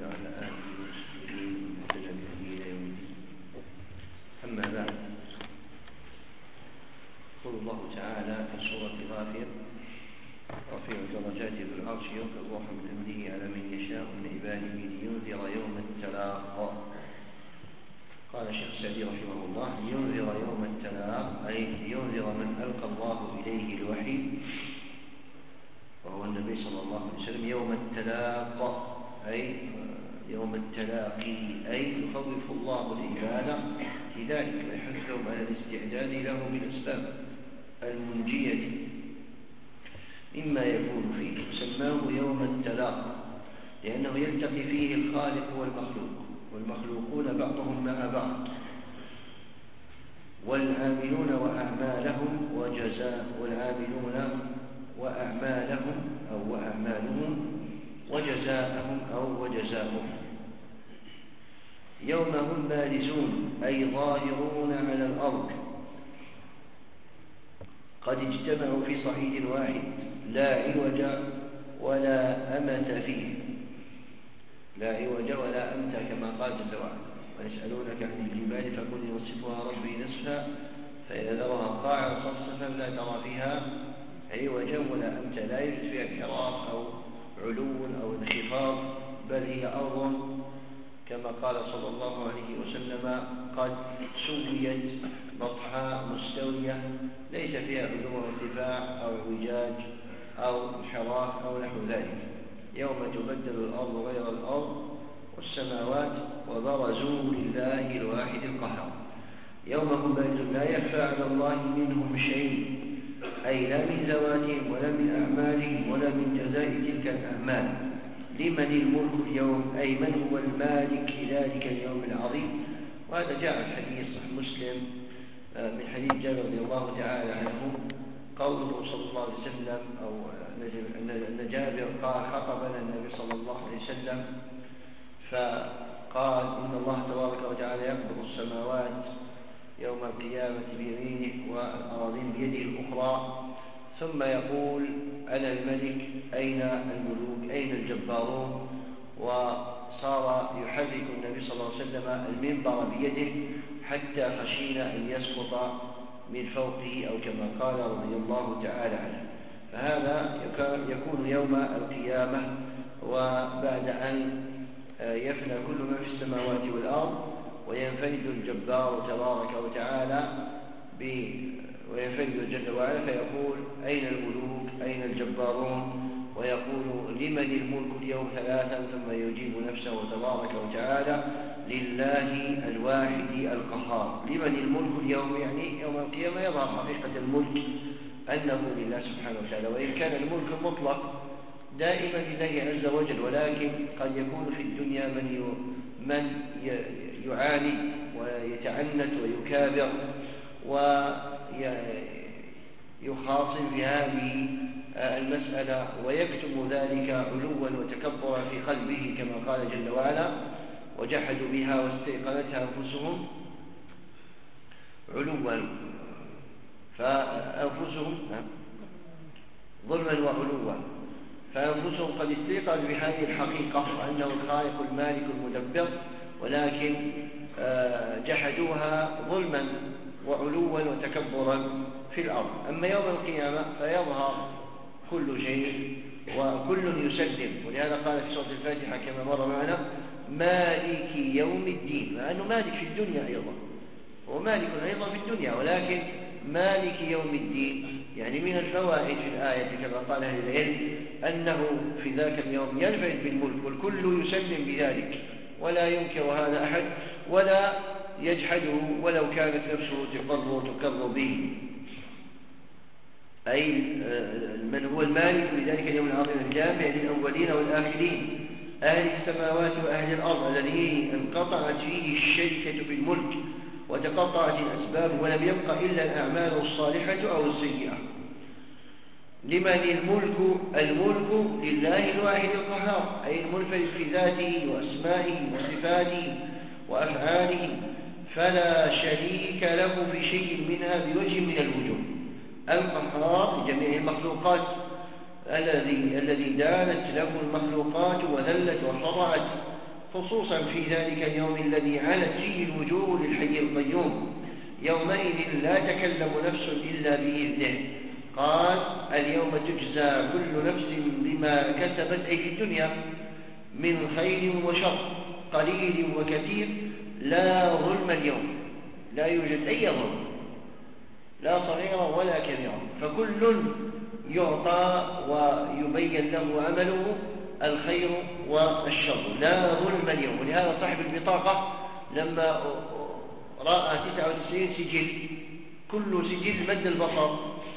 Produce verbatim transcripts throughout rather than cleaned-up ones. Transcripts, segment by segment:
وعلى آله وصحبه ومن اهتدى بهديه إلى يوم الدين. أما بعد، يقول الله تعالى في سورة غافر: رفيع درجات ذو العرش يلقي الروح من أمره على من يشاء من عباده لينذر يوم التلاق. قال الشيخ السعدي رحمه الله: لينذر يوم التلاق، أي لينذر من ألقى الله إليه الوحي وهو النبي صلى الله عليه وسلم يوم التلاق، أي يوم التلاقي، أي يخوف الله العباد لذلك ويحثهم على الاستعداد له بالأسباب المنجية مما يكون فيه. سماه يوم التلاق لأنه يلتقي فيه الخالق والمخلوق، والمخلوقون بعضهم مع بعض، والعاملون وأعمالهم وجزاء والعاملون وأعمالهم أو وأعمالهم وجزاءهم أو وجزاؤهم. يوم هم بارزون، أي ظاهرون على الأرض، قد اجتمعوا في صعيد واحد لا عوج ولا أمت فيه، لا عوج ولا أمت كما قال جل وعلا: ويسألونك عن الجبال فقل ينسفها ربي نسفا فإذا ذرها قاعا صفصفا لا ترى فيها عوجا ولا أمتا، لا يوجد فيها انحراف أو علو أو انخفاض، بل هي أرض كما قال صلى الله عليه وسلم: قد سويت بطحاء مستوية ليس فيها علو ارتفاع أو اعوجاج أو انحراف أو نحو ذلك. يوم تبدل الأرض غير الأرض والسماوات وبرزوا لله الواحد القهار. يوم هم بارزون لا يخفى على الله منهم شيء، أي لا من ذواتهم ولا من أعمالهم ولا من جزاء تلك الأعمال. لمن الملك اليوم، أي من هو المالك لذلك اليوم العظيم. وهذا جاء في حديث صحيح مسلم من حديث جابر رضي الله تعالى عنه، قوله صلى الله عليه وسلم أو أن جابر قال: خطبنا النبي صلى الله عليه وسلم فقال: إن الله تبارك وتعالى يقبض السماوات يوم القيامة بيمينه والأراضين بيده الأخرى، ثم يقول: أنا الملك، أين الملوك، أين الجبارون؟ وصار يحرك النبي صلى الله عليه وسلم المنبر بيده حتى خشينا أن يسقط من فوقه، أو كما قال رضي الله تعالى عنه. فهذا يكون يوم القيامة، وبعد أن يفنى كل ما في السماوات والأرض وينفرد الجبار تبارك وتعالى وينفرد جل وعلا، فيقول: أين الملوك، أين الجبارون؟ ويقول: لمن الملك اليوم ثلاثا، ثم يجيب نفسه تبارك وتعالى: لله الواحد القهار. لمن الملك اليوم، يعني يوم القيامة يظهر حقيقة الملك أنه لله سبحانه وتعالى، وإن كان الملك مطلق دائما لله عز وجل، ولكن قد يكون في الدنيا من من يعاني ويتعنت ويكابر ويخاصم في هذه المسألة ويكتم ذلك علوا وتكبرا في قلبه، كما قال جل وعلا: وجحدوا بها واستيقنتها أنفسهم علوا، فأنفسهم ظلما وعلوا، فأنفسهم قد استيقنوا بهذه الحقيقة وأنه الخالق المالك المدبر، ولكن جحدوها ظلما وعلوا وتكبرا في الأرض. أما يوم القيامة فيظهر كل شيء وكل يسلم، ولهذا قال في سورة الفاتحة كما مر معنا: مالك يوم الدين، مع أنه مالك في الدنيا أيضا، هو مالك أيضا في الدنيا، ولكن مالك يوم الدين. يعني من الفوائد في الآية كما قال أهل العلم أنه في ذاك اليوم ينفرد بالملك والكل يسلم بذلك، ولا ينكر هذا أحد ولا يجحده ولو كانت نفسه تقر وتكر به، أي من هو المالك لذلك اليوم العظيم الجامع للأولين والآخرين، أهل السماوات وأهل الأرض، الذي انقطعت فيه الشركة في الملك وتقطعت الأسباب ولم يبق إلا الأعمال الصالحة أو السيئة. لمن الملك؟ الملك لله الواحد القهار، أي المنفرد في ذاته وأسمائه وصفاته وأفعاله، فلا شريك له في شيء منها بوجه من الوجوه. القهار لجميع المخلوقات، الذي الذي دانت له المخلوقات وذلت وخضعت خصوصا في ذلك اليوم الذي علت فيه الوجوه للحي القيوم. يومئذ لا تكلم نفس إلا بإذنه. قال اليوم تجزى كل نفس بما كسبت، أي في الدنيا، من خير وشر، قليل وكثير، لا ظلم اليوم، لا يوجد أي ظلم، لا صغيرة ولا كبيرة، فكل يعطى ويبين له عمله الخير والشر، لا ظلم اليوم. ولهذا صاحب البطاقة لما رأى تسعة وتسعين سجل، كل سجل مد البصر،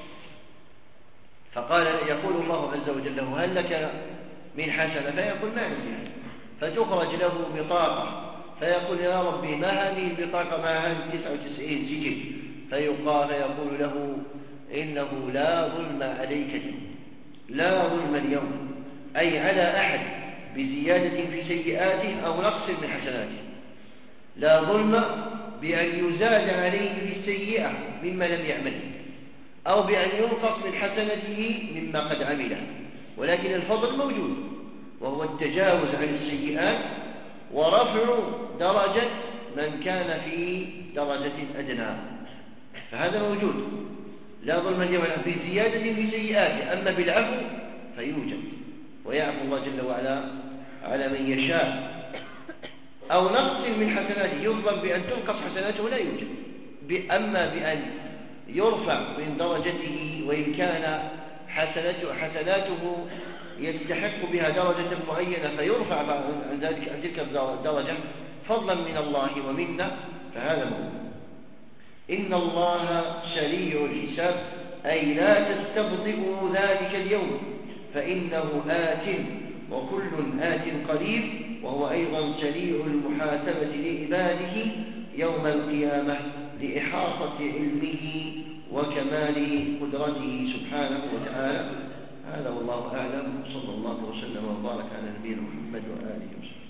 فقال يقول الله عز وجل له هل لك من حسنة؟ فيقول ما عندي، فتخرج له بطاقة فيقول يا ربي ما هذه البطاقة مع هذه تسعة وتسعين سجل؟ فيقال فيقول له إنه لا ظلم عليك اليوم، لا ظلم اليوم، أي على أحد بزيادة في سيئاته أو نقص من حسناته، لا ظلم بأن يزاد عليه في السيئة مما لم يعمل، أو بأن ينقص من حسنته مما قد عمله، ولكن الفضل موجود، وهو التجاوز عن السيئات ورفع درجة من كان في درجة أدنى، فهذا موجود. لا ظلم اليوم بزيادة في سيئاته، أما بالعفو فيوجد، ويعفو الله جل وعلا على من يشاء. أو نقص من حسناته، يظلم بأن تنقص حسناته لا يوجد. أما بأن يرفع من درجته، وإن كان حسناته, حسناته يستحق بها درجة معينة فيرفع عن ذلك عن تلك الدرجة فضلا من الله ومنا، فهذا موجود. إن الله سريع الحساب، أي لا تستبطئوا ذلك اليوم فإنه آت، وكل آت قريب، وهو أيضا سريع المحاسبة لعباده يوم القيامة لإحاطة علمه وكمال قدرته سبحانه وتعالى. هذا والله أعلم، صلى الله وسلم وبارك على نبينا محمد وآله وسلم.